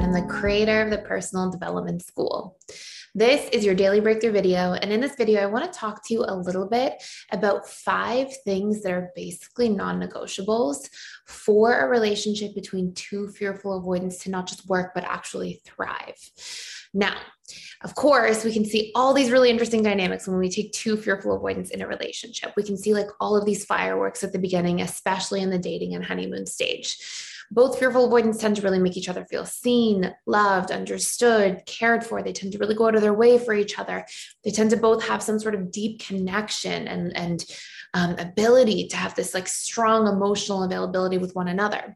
I'm the creator of the Personal Development School. This is your daily breakthrough video. And in this video, I want to talk to you a little bit about 5 things that are basically non-negotiables for a relationship between two fearful avoidants to not just work, but actually thrive. Now, of course, we can see all these really interesting dynamics when we take two fearful avoidants in a relationship. We can see like all of these fireworks at the beginning, especially in the dating and honeymoon stage. Both fearful avoidants tend to really make each other feel seen, loved, understood, cared for. They tend to really go out of their way for each other. They tend to both have some sort of deep connection and avoidability to have this like strong emotional availability with one another.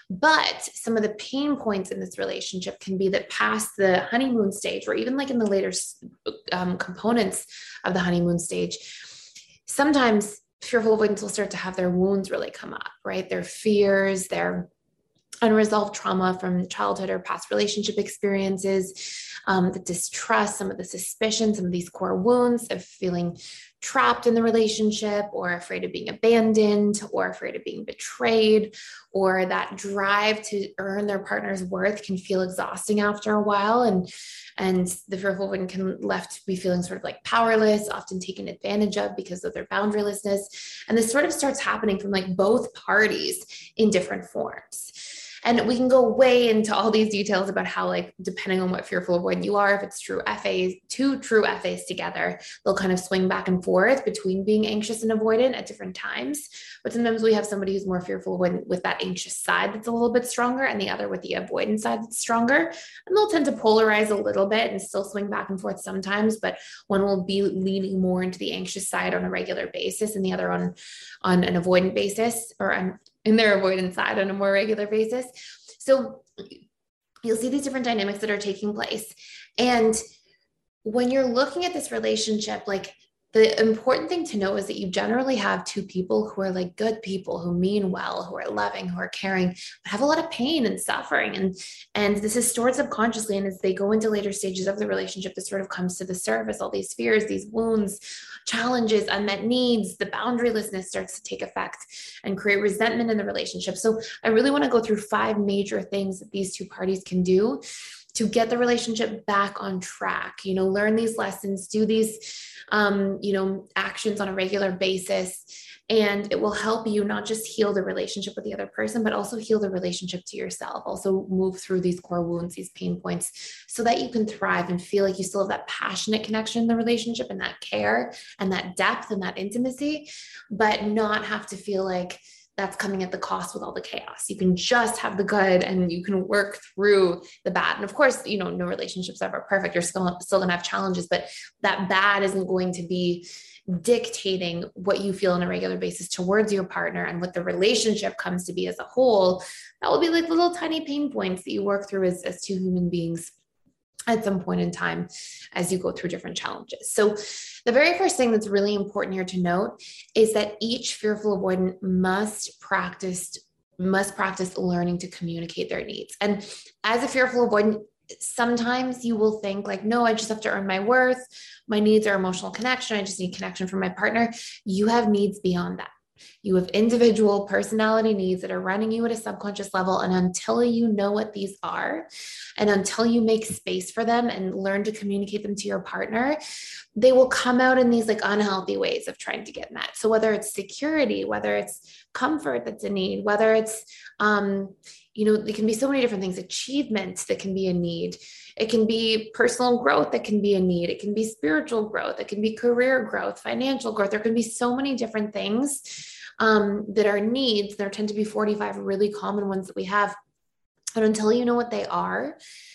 But some of the pain points in this relationship can be that past the honeymoon stage, or even like in the later components of the honeymoon stage, sometimes fearful avoidants will start to have their wounds really come up, right? Their fears, their unresolved trauma from childhood or past relationship experiences, the distrust, some of the suspicion, some of these core wounds of feeling trapped in the relationship, or afraid of being abandoned, or afraid of being betrayed, or that drive to earn their partner's worth can feel exhausting after a while. And the fearful avoidant can left be feeling sort of like powerless, often taken advantage of because of their boundarylessness. And this sort of starts happening from like both parties in different forms. And we can go way into all these details about how, like, depending on what fearful avoidant you are, if it's true FAs, two true FAs together, they'll kind of swing back and forth between being anxious and avoidant at different times. But sometimes we have somebody who's more fearful avoidant with that anxious side that's a little bit stronger, and the other with the avoidant side that's stronger. And they'll tend to polarize a little bit and still swing back and forth sometimes, but one will be leaning more into the anxious side on a regular basis, and the other on an avoidant basis, or in their avoidance side on a more regular basis. So you'll see these different dynamics that are taking place. And when you're looking at this relationship, like, the important thing to know is that you generally have two people who are like good people, who mean well, who are loving, who are caring, but have a lot of pain and suffering. And this is stored subconsciously. And as they go into later stages of the relationship, this sort of comes to the surface, all these fears, these wounds, challenges, unmet needs, the boundarylessness starts to take effect and create resentment in the relationship. So I really want to go through 5 major things that these two parties can do to get the relationship back on track, learn these lessons, do these, actions on a regular basis. And it will help you not just heal the relationship with the other person, but also heal the relationship to yourself. Also move through these core wounds, these pain points, so that you can thrive and feel like you still have that passionate connection in the relationship, and that care and that depth and that intimacy, but not have to feel like that's coming at the cost with all the chaos. You can just have the good, and you can work through the bad. And of course, no relationship's ever perfect. You're still going to have challenges, but that bad isn't going to be dictating what you feel on a regular basis towards your partner, and what the relationship comes to be as a whole. That will be like little tiny pain points that you work through as two human beings at some point in time as you go through different challenges. So the very first thing that's really important here to note is that each fearful avoidant must practice learning to communicate their needs. And as a fearful avoidant, sometimes you will think like, no, I just have to earn my worth. My needs are emotional connection. I just need connection from my partner. You have needs beyond that. You have individual personality needs that are running you at a subconscious level. And until you know what these are, and until you make space for them and learn to communicate them to your partner, they will come out in these like unhealthy ways of trying to get met. So whether it's security, whether it's comfort that's a need, whether it's, it can be so many different things, achievements that can be a need. It can be personal growth that can be a need. It can be spiritual growth. It can be career growth, financial growth. There can be so many different things that are needs. There tend to be 45 really common ones that we have. And until you know what they are,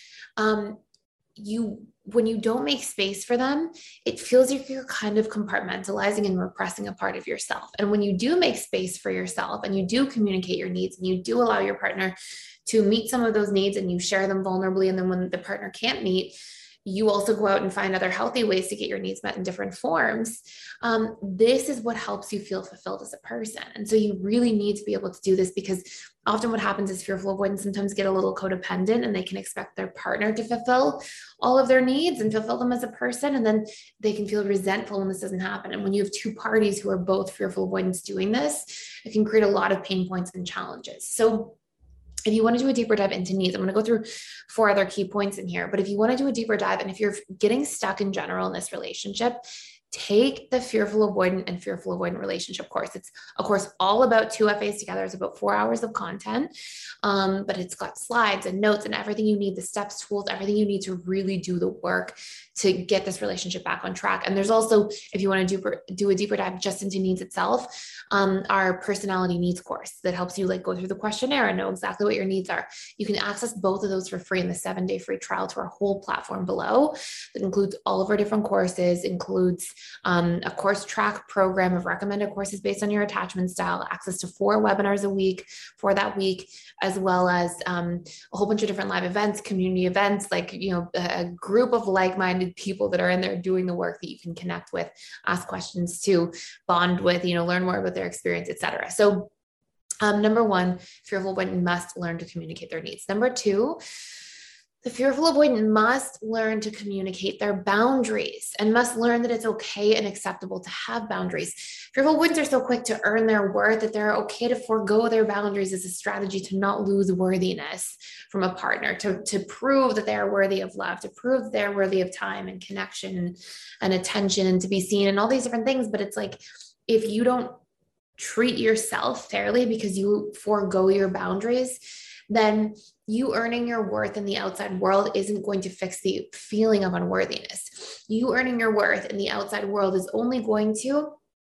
when you don't make space for them, it feels like you're kind of compartmentalizing and repressing a part of yourself. And when you do make space for yourself, and you do communicate your needs, and you do allow your partner to meet some of those needs, and you share them vulnerably, and then when the partner can't meet, you also go out and find other healthy ways to get your needs met in different forms. This is what helps you feel fulfilled as a person. And so you really need to be able to do this, because often what happens is fearful avoidants sometimes get a little codependent, and they can expect their partner to fulfill all of their needs and fulfill them as a person. And then they can feel resentful when this doesn't happen. And when you have two parties who are both fearful avoidants doing this, it can create a lot of pain points and challenges. So If you want to do a deeper dive into needs, I'm going to go through 4 other key points in here. But if you want to do a deeper dive, and if you're getting stuck in general in this relationship, take the Fearful Avoidant and Fearful Avoidant Relationship course. It's a course all about 2 FAs together. It's about 4 hours of content, but it's got slides and notes and everything you need, the steps, tools, everything you need to really do the work to get this relationship back on track. And there's also, if you want to do a deeper dive just into needs itself, our personality needs course that helps you like go through the questionnaire and know exactly what your needs are. You can access both of those for free in the 7-day free trial to our whole platform below. That includes all of our different courses, includes a course track program of recommended courses based on your attachment style, access to 4 webinars a week for that week, as well as a whole bunch of different live events, community events, like, a group of like-minded people that are in there doing the work that you can connect with, ask questions to, bond with, learn more about their experience, etc. So number 1, fearful avoidant must learn to communicate their needs. Number 2, the fearful avoidant must learn to communicate their boundaries and must learn that it's okay and acceptable to have boundaries. Fearful avoidants are so quick to earn their worth that they're okay to forego their boundaries as a strategy to not lose worthiness from a partner, to prove that they are worthy of love, to prove that they're worthy of time and connection and attention and to be seen and all these different things. But it's like, if you don't treat yourself fairly because you forego your boundaries, then you earning your worth in the outside world isn't going to fix the feeling of unworthiness. You earning your worth in the outside world is only going to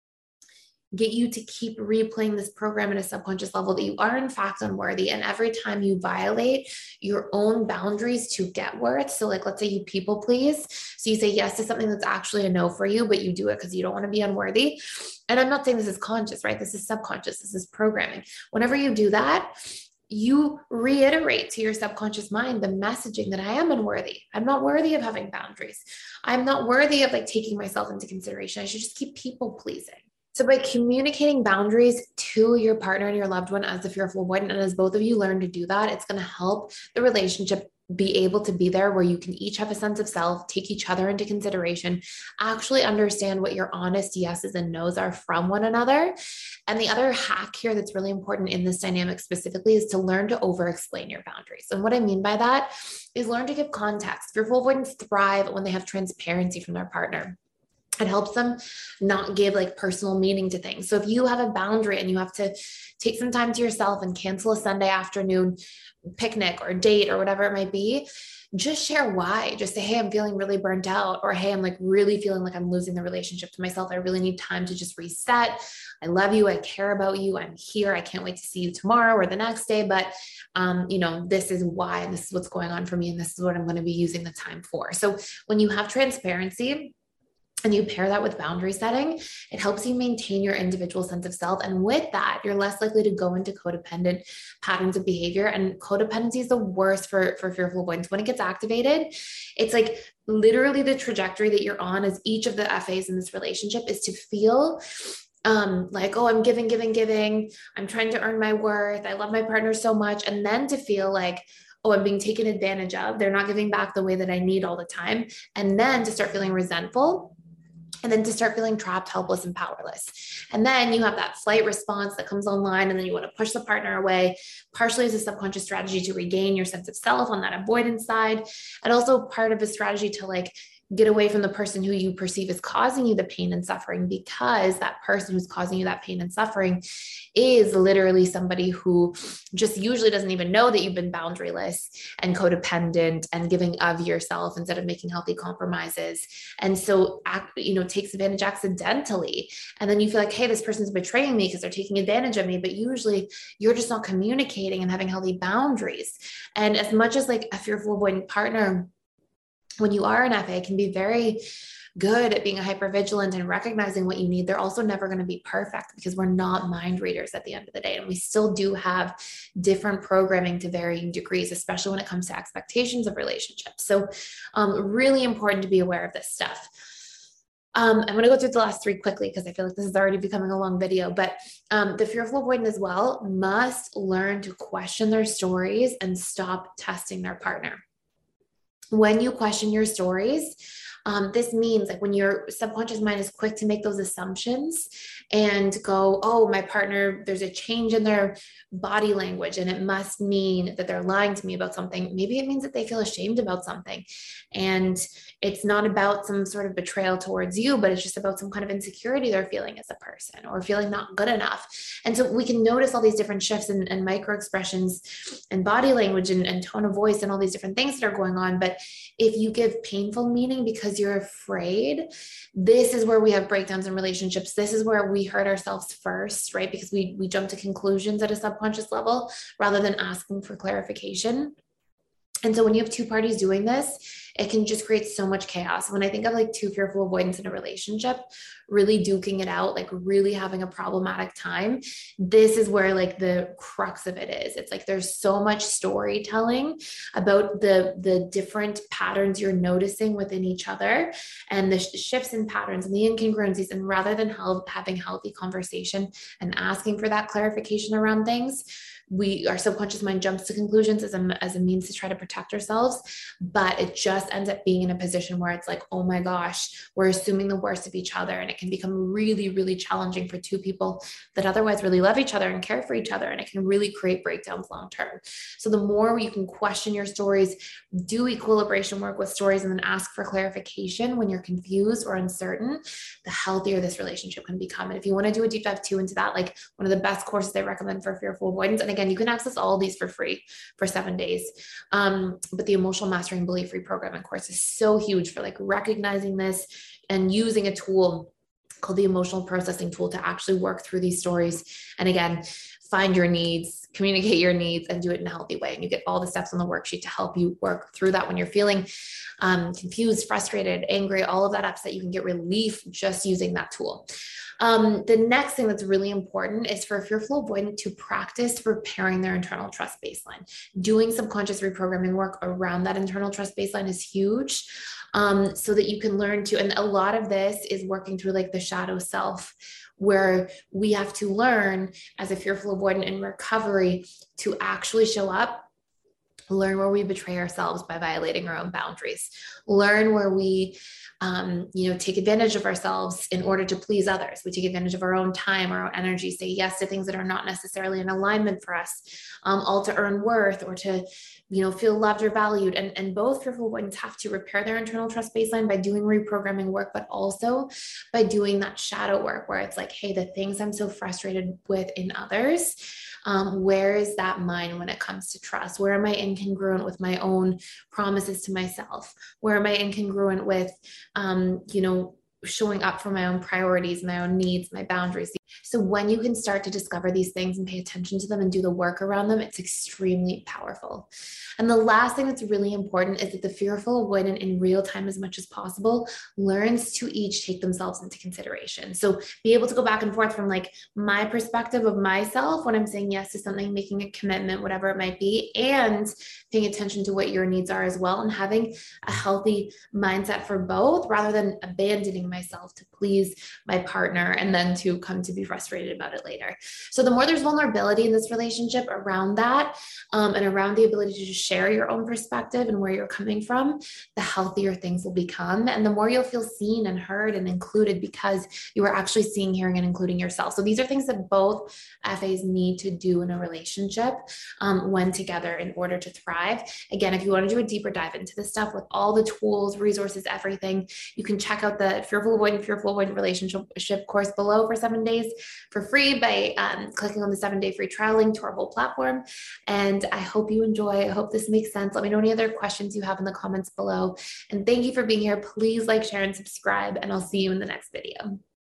get you to keep replaying this program at a subconscious level that you are in fact unworthy. And every time you violate your own boundaries to get worth, so like, let's say you people please, so you say yes to something that's actually a no for you, but you do it because you don't want to be unworthy. And I'm not saying this is conscious, right? This is subconscious. This is programming. Whenever you do that, you reiterate to your subconscious mind the messaging that I am unworthy. I'm not worthy of having boundaries. I'm not worthy of like taking myself into consideration. I should just keep people pleasing. So by communicating boundaries to your partner and your loved one as the fearful avoidant, and as both of you learn to do that, it's going to help the relationship be able to be there where you can each have a sense of self, take each other into consideration, actually understand what your honest yeses and nos are from one another. And the other hack here that's really important in this dynamic specifically is to learn to over-explain your boundaries. And what I mean by that is learn to give context. Fearful avoidants thrive when they have transparency from their partner. It helps them not give like personal meaning to things. So if you have a boundary and you have to take some time to yourself and cancel a Sunday afternoon picnic or date or whatever it might be, just share why. Just say, hey, I'm feeling really burnt out, or hey, I'm like really feeling like I'm losing the relationship to myself. I really need time to just reset. I love you. I care about you. I'm here. I can't wait to see you tomorrow or the next day. But, this is why, and this is what's going on for me. And this is what I'm going to be using the time for. So when you have transparency, and you pair that with boundary setting, it helps you maintain your individual sense of self. And with that, you're less likely to go into codependent patterns of behavior. And codependency is the worst for fearful avoidance. When it gets activated, it's like literally the trajectory that you're on as each of the FAs in this relationship is to feel like, oh, I'm giving. I'm trying to earn my worth. I love my partner so much. And then to feel like, oh, I'm being taken advantage of. They're not giving back the way that I need all the time. And then to start feeling resentful. And then to start feeling trapped, helpless, and powerless. And then you have that flight response that comes online, and then you want to push the partner away, partially as a subconscious strategy to regain your sense of self on that avoidance side, and also part of a strategy to like get away from the person who you perceive as causing you the pain and suffering, because that person who's causing you that pain and suffering is literally somebody who just usually doesn't even know that you've been boundaryless and codependent and giving of yourself instead of making healthy compromises. And so, takes advantage accidentally. And then you feel like, hey, this person's betraying me because they're taking advantage of me. But usually you're just not communicating and having healthy boundaries. And as much as like a fearful avoidant partner, when you are an FA, can be very good at being a hypervigilant and recognizing what you need, they're also never going to be perfect because we're not mind readers at the end of the day. And we still do have different programming to varying degrees, especially when it comes to expectations of relationships. So really important to be aware of this stuff. I'm going to go through the last 3 quickly because I feel like this is already becoming a long video, but the fearful avoidant as well must learn to question their stories and stop testing their partner. When you question your stories, This means like when your subconscious mind is quick to make those assumptions and go, oh, my partner, there's a change in their body language and it must mean that they're lying to me about something. Maybe it means that they feel ashamed about something. And it's not about some sort of betrayal towards you, but it's just about some kind of insecurity they're feeling as a person or feeling not good enough. And so we can notice all these different shifts and micro expressions and body language and tone of voice and all these different things that are going on. But if you give painful meaning because you're afraid, this is where we have breakdowns in relationships. This is where we hurt ourselves first, right? Because we jump to conclusions at a subconscious level rather than asking for clarification. And so when you have two parties doing this, it can just create so much chaos. When I think of like two fearful avoidance in a relationship, really duking it out, like really having a problematic time, this is where like the crux of it is. It's like there's so much storytelling about the different patterns you're noticing within each other and the shifts in patterns and the incongruencies. And rather than having healthy conversation and asking for that clarification around things, our subconscious mind jumps to conclusions as a means to try to protect ourselves, but it just ends up being in a position where it's like, oh my gosh, we're assuming the worst of each other. And it can become really, really challenging for two people that otherwise really love each other and care for each other. And it can really create breakdowns long-term. So the more you can question your stories, do equilibration work with stories, and then ask for clarification when you're confused or uncertain, the healthier this relationship can become. And if you want to do a deep dive too into that, like one of the best courses I recommend for fearful avoidance, and again, you can access all these for free for 7 days. But the Emotional Mastering Belief Reprogramming course is so huge for like recognizing this and using a tool called the emotional processing tool to actually work through these stories. And again, find your needs, communicate your needs, and do it in a healthy way. And you get all the steps on the worksheet to help you work through that when you're feeling confused, frustrated, angry, all of that upset. You can get relief just using that tool. The next thing that's really important is for a fearful avoidant to practice repairing their internal trust baseline. Doing subconscious reprogramming work around that internal trust baseline is huge, so that you can learn to, and a lot of this is working through like the shadow self, where we have to learn as a fearful avoidant in recovery to actually show up, learn where we betray ourselves by violating our own boundaries, learn where we take advantage of ourselves in order to please others. We take advantage of our own time, our own energy, say yes to things that are not necessarily in alignment for us, all to earn worth or to, feel loved or valued. And both fearful avoidants have to repair their internal trust baseline by doing reprogramming work, but also by doing that shadow work where it's like, hey, the things I'm so frustrated with in others, where is that mine when it comes to trust? Where am I incongruent with my own promises to myself? Where am I incongruent with, showing up for my own priorities, my own needs, my boundaries? So when you can start to discover these things and pay attention to them and do the work around them, it's extremely powerful. And the last thing that's really important is that the fearful avoidant in real time, as much as possible, learns to each take themselves into consideration. So be able to go back and forth from like my perspective of myself when I'm saying yes to something, making a commitment, whatever it might be, and paying attention to what your needs are as well, and having a healthy mindset for both rather than abandoning myself to please my partner and then to come to be frustrated about it later. So the more there's vulnerability in this relationship around that, and around the ability to just share your own perspective and where you're coming from, the healthier things will become. And the more you'll feel seen and heard and included because you are actually seeing, hearing, and including yourself. So these are things that both FAs need to do in a relationship when together in order to thrive. Again, if you want to do a deeper dive into this stuff with all the tools, resources, everything, you can check out the Fearful Avoidant Relationship course below for 7 days for free by clicking on the 7-day free trial link to our whole platform. And I hope you enjoy. I hope this makes sense. Let me know any other questions you have in the comments below. And thank you for being here. Please like, share, and subscribe, and I'll see you in the next video.